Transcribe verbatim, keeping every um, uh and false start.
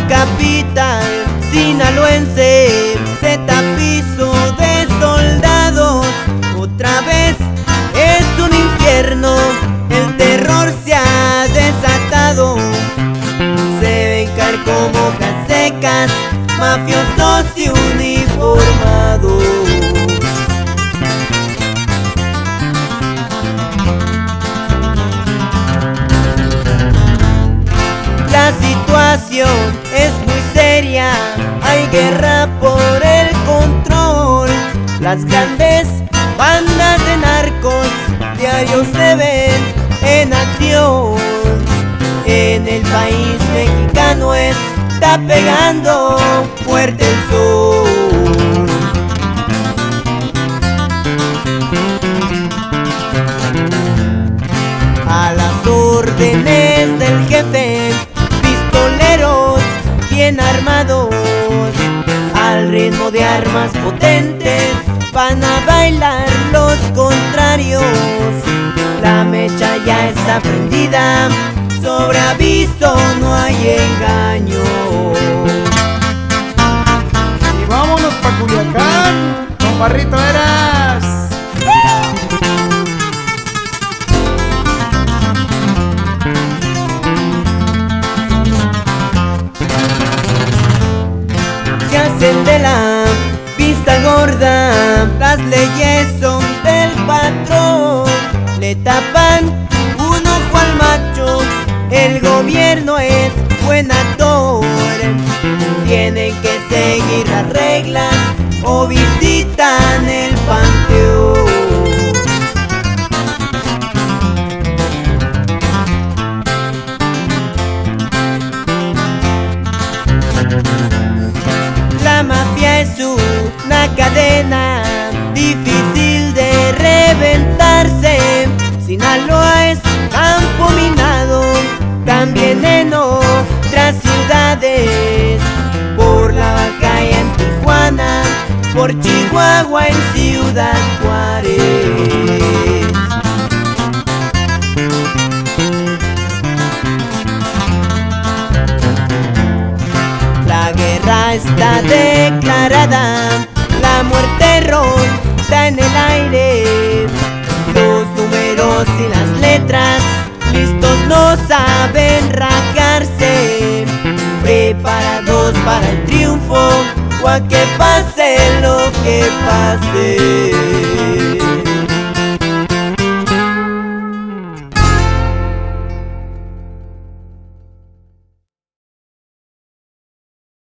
capital sinaloense se tapizó de soldados. Otra vez es un infierno, el terror se ha desatado. Se ven caer como hojas secas, mafiosos y uniformados. La situación es muy seria, hay guerra por el control. Las grandes bandas de narcos diarios se ven en acción. En el país mexicano está pegando fuerte el sol. A las órdenes del jefe, pistoleros bien armados, al ritmo de armas potentes van a bailar los contrarios. La mecha ya está prendida, sobre aviso no hay engaño. Y vámonos pa' Culiacán, con Barrito Eras. Se hacen de la vista gorda, las leyes son del patrón. Le tapan un ojo al macho, el gobierno es buen actor. Tienen que seguir las reglas o visitan el panteón. La mafia es una cadena difícil de reventarse. Sinaloa es campo minado, también en otras ciudades. Por La Baja y en Tijuana, por Chihuahua en Ciudad Juárez. La guerra está declarada, la muerte ronda en el aire. Los números y las letras listos no saben rajarse, preparados para el triunfo o a que pase lo que pase.